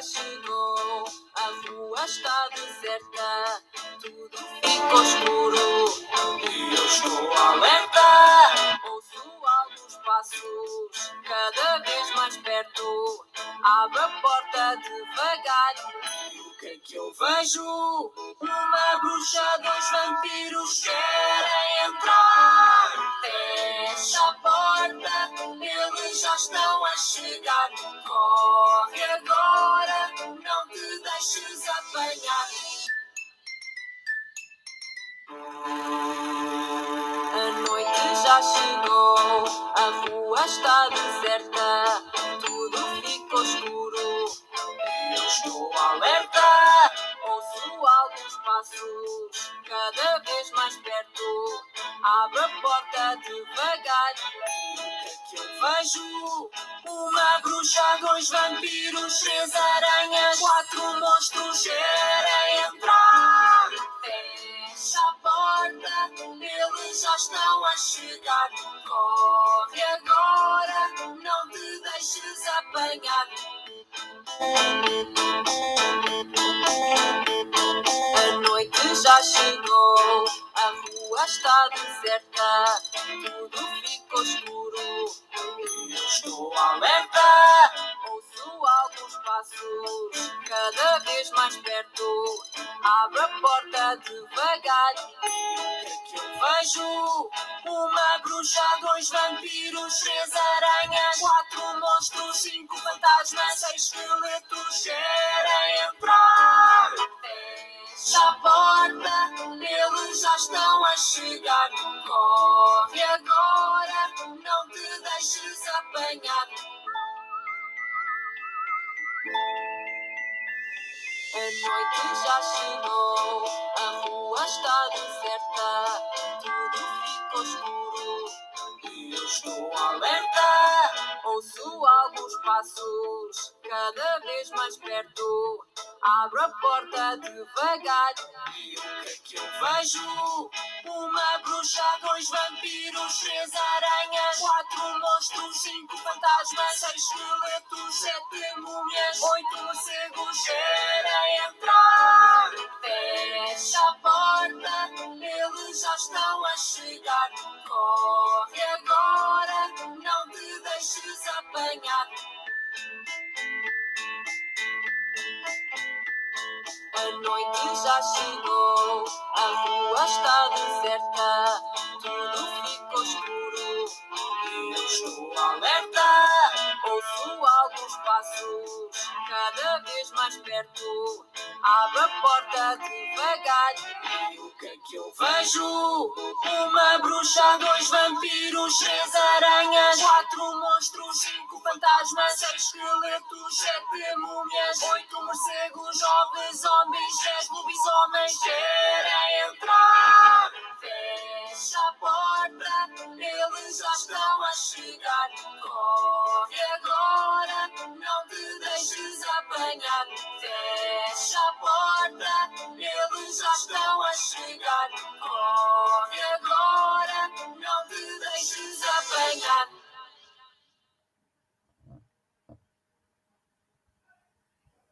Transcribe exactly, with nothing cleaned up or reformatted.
já chegou, a rua está deserta, tudo ficou escuro e eu estou alerta. Ouço alguns passos, cada vez mais perto, abro a porta devagar. O que é que eu vejo? Uma bruxa, dois vampiros querem entrar. Fecha a porta, eles já estão a chegar. Corre agora, não te deixes apanhar. A noite já chegou, a rua está deserta, tudo ficou escuro e eu estou alerta. Ouço alguns passos, cada vez mais perto, abro a porta devagar. O que é que eu vejo? Uma bruxa, dois vampiros, três aranhas, quatro monstros querem entrar. Fecha a porta, eles já estão a chegar. Corre agora, não te deixes apanhar. A noite já chegou, a rua está deserta, tudo ficou escuro e eu estou alerta. Ouço alguns passos, cada vez mais perto, abro a porta devagar. E o que é que eu vejo? Uma bruxa, dois vampiros, três aranhas, quatro monstros, cinco fantasmas, seis esqueletos querem entrar. Fecha a porta, eles já estão a chegar. Corre agora, não te deixes apanhar. A noite já chegou, a rua está deserta, tudo ficou escuro e eu estou alerta. Ouço alguns passos, cada vez mais perto, abro a porta devagar. E o que é que eu vejo? Uma bruxa, dois vampiros, três aranhas, quatro monstros, cinco fantasmas, seis esqueletos, sete múmias, oito morcegos querem entrar. Fecha a porta, eles já estão a chegar. Corre agora, não te deixes apanhar. A noite já chegou, a rua está deserta, tudo ficou escuro e eu estou alerta. Ouço alguns passos, cada vez mais perto, abro a porta devagar. E o que é que eu vejo? Uma bruxa, dois vampiros, três aranhas, quatro monstros, cinco fantasmas, seis esqueletos, sete múmias, oito morcegos, nove zombies, dez lobisomens querem entrar. Fecha a porta, eles já estão a chegar. Corre agora, não te deixes apanhar. Fecha a porta, eles já estão a chegar. Corre agora.